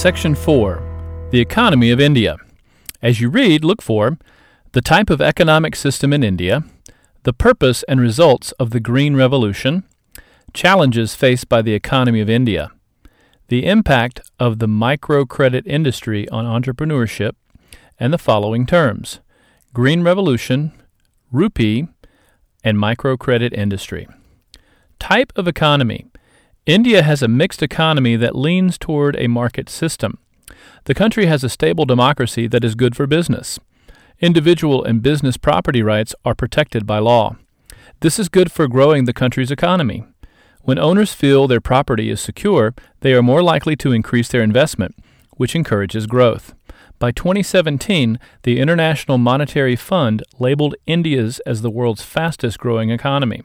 Section 4, The Economy of India. As you read, look for the type of economic system in India, the purpose and results of the Green Revolution, challenges faced by the economy of India, the impact of the microcredit industry on entrepreneurship, and the following terms: Green Revolution, rupee, and microcredit industry. Type of economy. India has a mixed economy that leans toward a market system. The country has a stable democracy that is good for business. Individual and business property rights are protected by law. This is good for growing the country's economy. When owners feel their property is secure, they are more likely to increase their investment, which encourages growth. By 2017, the International Monetary Fund labeled India's as the world's fastest-growing economy.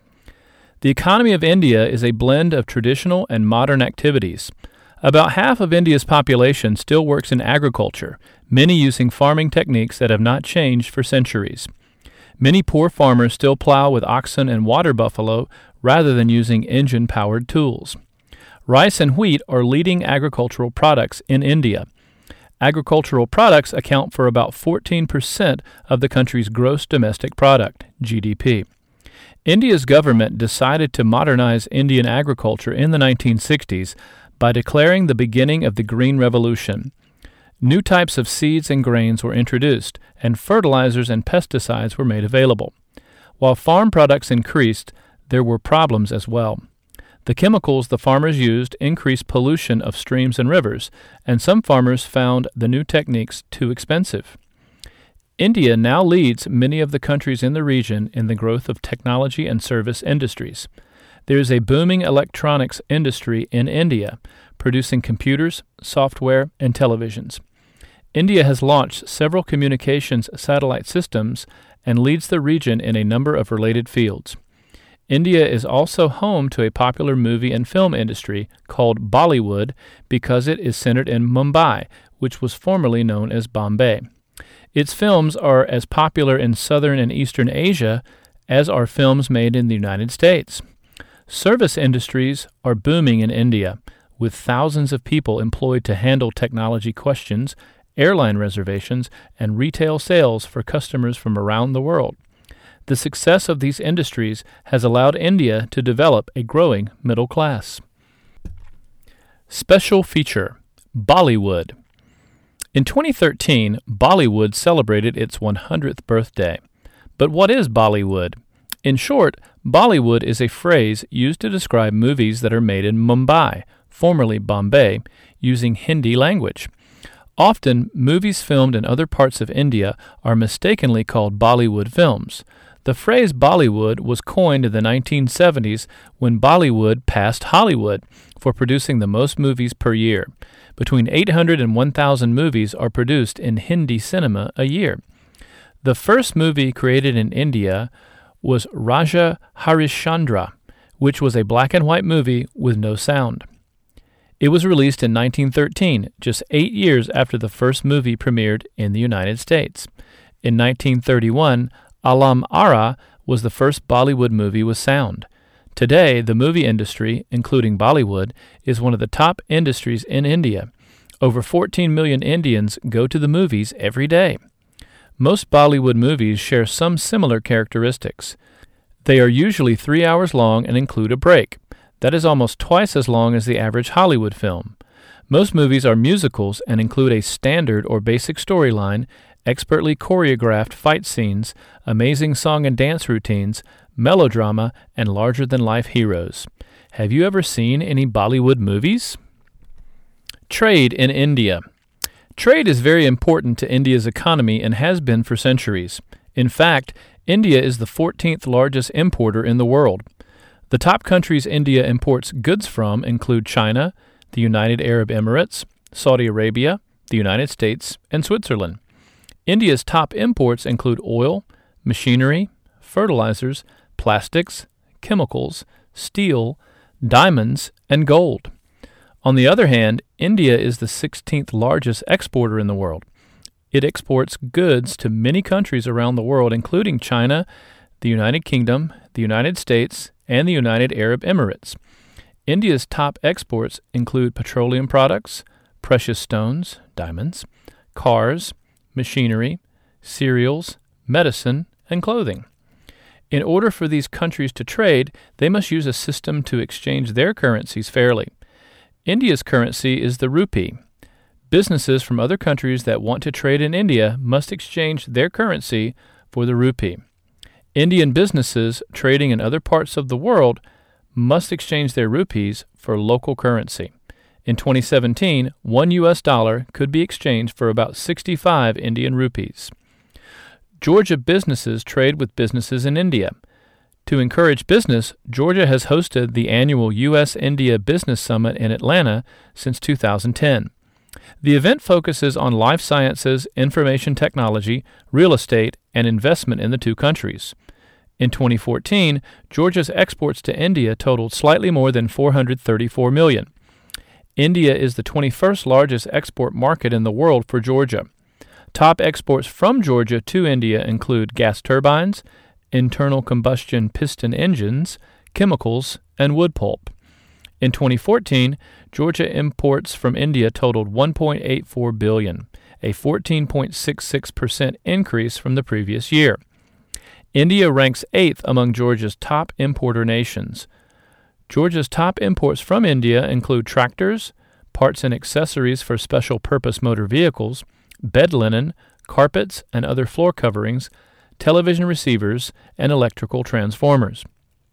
The economy of India is a blend of traditional and modern activities. About half of India's population still works in agriculture, many using farming techniques that have not changed for centuries. Many poor farmers still plow with oxen and water buffalo rather than using engine-powered tools. Rice and wheat are leading agricultural products in India. Agricultural products account for about 14% of the country's gross domestic product, GDP. India's government decided to modernize Indian agriculture in the 1960s by declaring the beginning of the Green Revolution. New types of seeds and grains were introduced, and fertilizers and pesticides were made available. While farm products increased, there were problems as well. The chemicals the farmers used increased pollution of streams and rivers, and some farmers found the new techniques too expensive. India now leads many of the countries in the region in the growth of technology and service industries. There is a booming electronics industry in India, producing computers, software, and televisions. India has launched several communications satellite systems and leads the region in a number of related fields. India is also home to a popular movie and film industry called Bollywood because it is centered in Mumbai, which was formerly known as Bombay. Its films are as popular in southern and eastern Asia as are films made in the United States. Service industries are booming in India, with thousands of people employed to handle technology questions, airline reservations, and retail sales for customers from around the world. The success of these industries has allowed India to develop a growing middle class. Special feature: Bollywood. In 2013, Bollywood celebrated its 100th birthday. But what is Bollywood? In short, Bollywood is a phrase used to describe movies that are made in Mumbai, formerly Bombay, using Hindi language. Often, movies filmed in other parts of India are mistakenly called Bollywood films. The phrase Bollywood was coined in the 1970s when Bollywood passed Hollywood for producing the most movies per year. Between 800 and 1,000 movies are produced in Hindi cinema a year. The first movie created in India was Raja Harishchandra, which was a black and white movie with no sound. It was released in 1913, just 8 years after the first movie premiered in the United States. In 1931, Alam Ara was the first Bollywood movie with sound. Today, the movie industry, including Bollywood, is one of the top industries in India. Over 14 million Indians go to the movies every day. Most Bollywood movies share some similar characteristics. They are usually 3 hours long and include a break. That is almost twice as long as the average Hollywood film. Most movies are musicals and include a standard or basic storyline, expertly choreographed fight scenes, amazing song and dance routines, melodrama, and larger-than-life heroes. Have you ever seen any Bollywood movies? Trade in India. Trade is very important to India's economy and has been for centuries. In fact, India is the 14th largest importer in the world. The top countries India imports goods from include China, the United Arab Emirates, Saudi Arabia, the United States, and Switzerland. India's top imports include oil, machinery, fertilizers, plastics, chemicals, steel, diamonds, and gold. On the other hand, India is the 16th largest exporter in the world. It exports goods to many countries around the world, including China, the United Kingdom, the United States, and the United Arab Emirates. India's top exports include petroleum products, precious stones, diamonds, cars, machinery, cereals, medicine, and clothing. In order for these countries to trade, they must use a system to exchange their currencies fairly. India's currency is the rupee. Businesses from other countries that want to trade in India must exchange their currency for the rupee. Indian businesses trading in other parts of the world must exchange their rupees for local currency. In 2017, $1 could be exchanged for about 65 Indian rupees. Georgia businesses trade with businesses in India. To encourage business, Georgia has hosted the annual U.S.-India Business Summit in Atlanta since 2010. The event focuses on life sciences, information technology, real estate, and investment in the two countries. In 2014, Georgia's exports to India totaled slightly more than $434 million. India is the 21st largest export market in the world for Georgia. Top exports from Georgia to India include gas turbines, internal combustion piston engines, chemicals, and wood pulp. In 2014, Georgia imports from India totaled $1.84 billion, a 14.66% increase from the previous year. India ranks 8th among Georgia's top importer nations. Georgia's top imports from India include tractors, parts and accessories for special purpose motor vehicles, bed linen, carpets and other floor coverings, television receivers, and electrical transformers.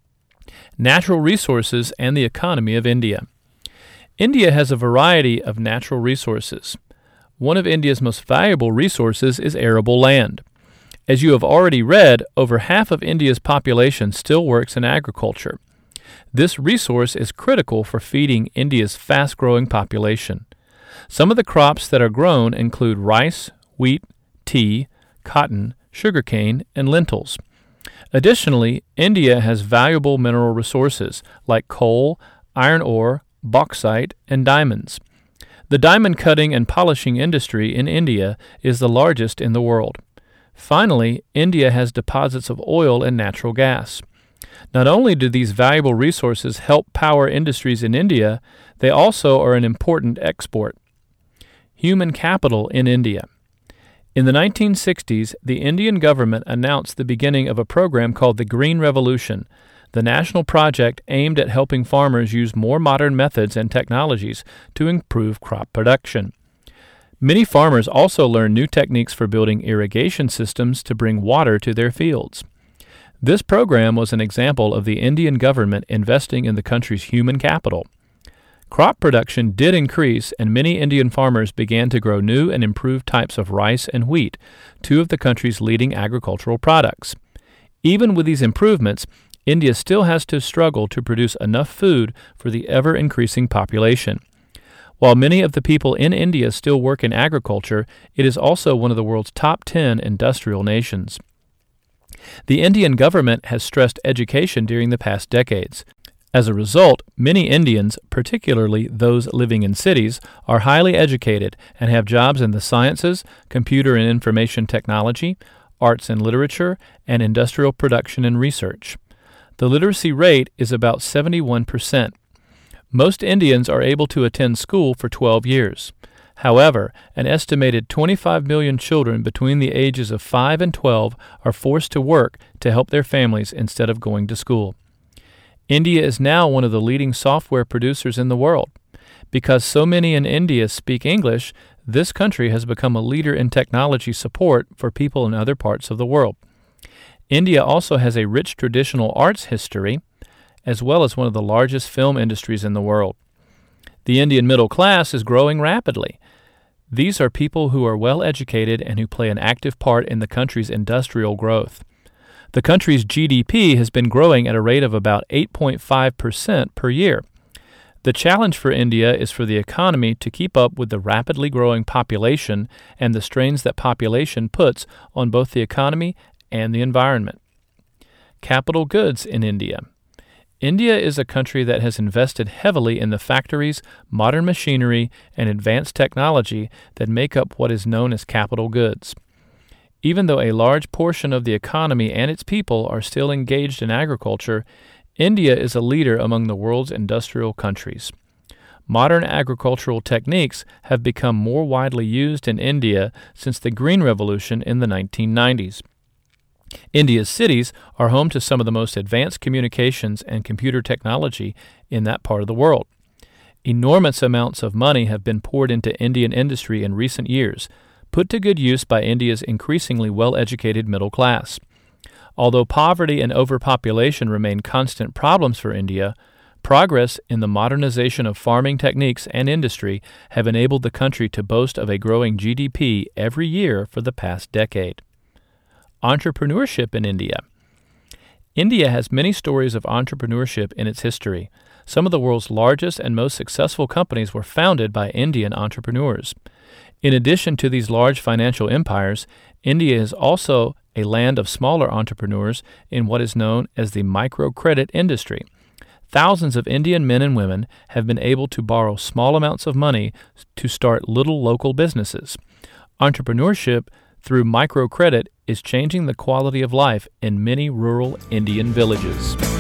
Natural resources and the economy of India. India has a variety of natural resources. One of India's most valuable resources is arable land. As you have already read, over half of India's population still works in agriculture. This resource is critical for feeding India's fast-growing population. Some of the crops that are grown include rice, wheat, tea, cotton, sugarcane, and lentils. Additionally, India has valuable mineral resources like coal, iron ore, bauxite, and diamonds. The diamond cutting and polishing industry in India is the largest in the world. Finally, India has deposits of oil and natural gas. Not only do these valuable resources help power industries in India, they also are an important export. Human capital in India. In the 1960s, the Indian government announced the beginning of a program called the Green Revolution, the national project aimed at helping farmers use more modern methods and technologies to improve crop production. Many farmers also learned new techniques for building irrigation systems to bring water to their fields. This program was an example of the Indian government investing in the country's human capital. Crop production did increase, and many Indian farmers began to grow new and improved types of rice and wheat, two of the country's leading agricultural products. Even with these improvements, India still has to struggle to produce enough food for the ever-increasing population. While many of the people in India still work in agriculture, it is also one of the world's top 10 industrial nations. The Indian government has stressed education during the past decades. As a result, many Indians, particularly those living in cities, are highly educated and have jobs in the sciences, computer and information technology, arts and literature, and industrial production and research. The literacy rate is about 71%. Most Indians are able to attend school for 12 years. However, an estimated 25 million children between the ages of 5 and 12 are forced to work to help their families instead of going to school. India is now one of the leading software producers in the world. Because so many in India speak English, this country has become a leader in technology support for people in other parts of the world. India also has a rich traditional arts history, as well as one of the largest film industries in the world. The Indian middle class is growing rapidly. These are people who are well educated and who play an active part in the country's industrial growth. The country's GDP has been growing at a rate of about 8.5% per year. The challenge for India is for the economy to keep up with the rapidly growing population and the strains that population puts on both the economy and the environment. Capital goods in India. India is a country that has invested heavily in the factories, modern machinery, and advanced technology that make up what is known as capital goods. Even though a large portion of the economy and its people are still engaged in agriculture, India is a leader among the world's industrial countries. Modern agricultural techniques have become more widely used in India since the Green Revolution in the 1990s. India's cities are home to some of the most advanced communications and computer technology in that part of the world. Enormous amounts of money have been poured into Indian industry in recent years, put to good use by India's increasingly well-educated middle class. Although poverty and overpopulation remain constant problems for India, progress in the modernization of farming techniques and industry have enabled the country to boast of a growing GDP every year for the past decade. Entrepreneurship in India. India has many stories of entrepreneurship in its history. Some of the world's largest and most successful companies were founded by Indian entrepreneurs. In addition to these large financial empires, India is also a land of smaller entrepreneurs in what is known as the microcredit industry. Thousands of Indian men and women have been able to borrow small amounts of money to start little local businesses. Entrepreneurship through microcredit is changing the quality of life in many rural Indian villages.